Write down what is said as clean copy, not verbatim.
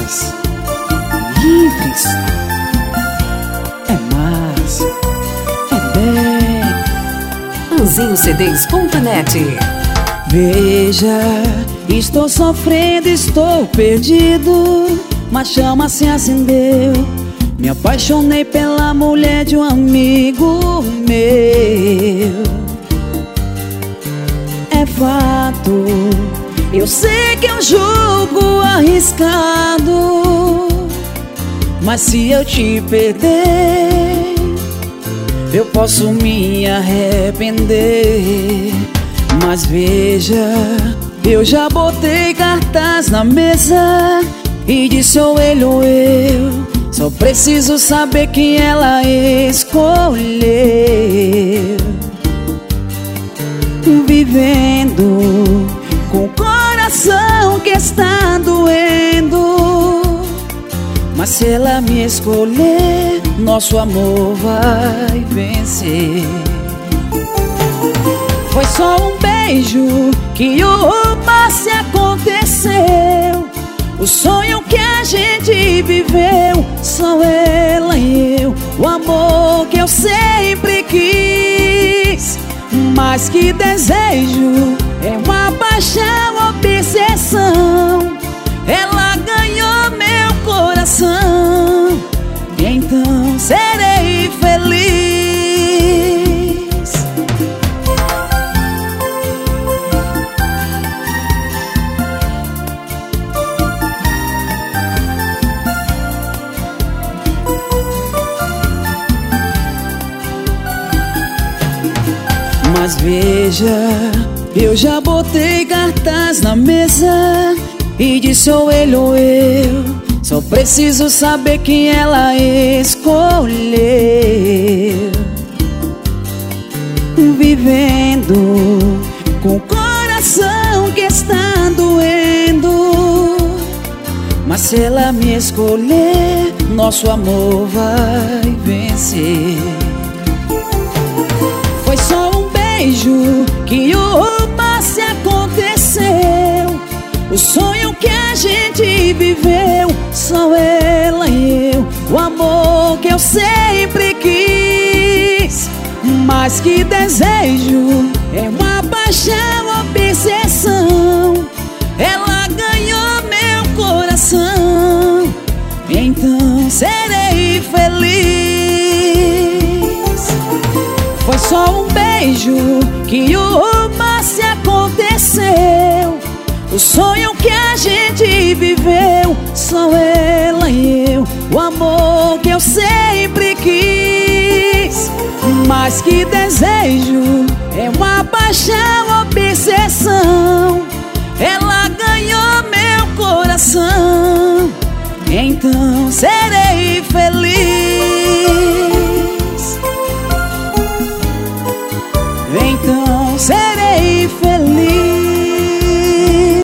mais livres, é mais, é bem. AnzinhoCDs.net. Veja, estou sofrendo, estou perdido, mas chama se acendeu. Me apaixonei pela mulher de um amigo meu. É fato, eu sei que é um jogo arriscado, mas se eu te perder, eu posso me arrepender. Mas veja, eu já botei cartaz na mesa e disse ou ele ou eu, só preciso saber quem ela escolheu. Vivendo com o coração que está doendo, mas se ela me escolher, nosso amor vai vencer. Foi só um beijo que o romance aconteceu, o sonho que a gente viveu, só ela e eu, o amor que eu sempre quis. Mas que desejo, é uma paixão, obsessão. Ela ganhou meu coração, então serei feliz. Mas veja, eu já botei cartaz na mesa e disse ou ele ou eu, só preciso saber quem ela escolheu. Vivendo com o coração que está doendo, mas se ela me escolher, nosso amor vai vencer. Foi só um beijo que o romance aconteceu, o sonho que a gente viveu, só ela e eu, o amor que eu sempre quis. Mas que desejo, é uma paixão, obsessão. Ela ganhou meu coração, então serei feliz. Foi só um beijo que o romance aconteceu, o sonho que a gente viveu, só ela e eu, o amor que eu sempre quis. Mas que desejo, é uma paixão, obsessão. Ela ganhou meu coração, então serei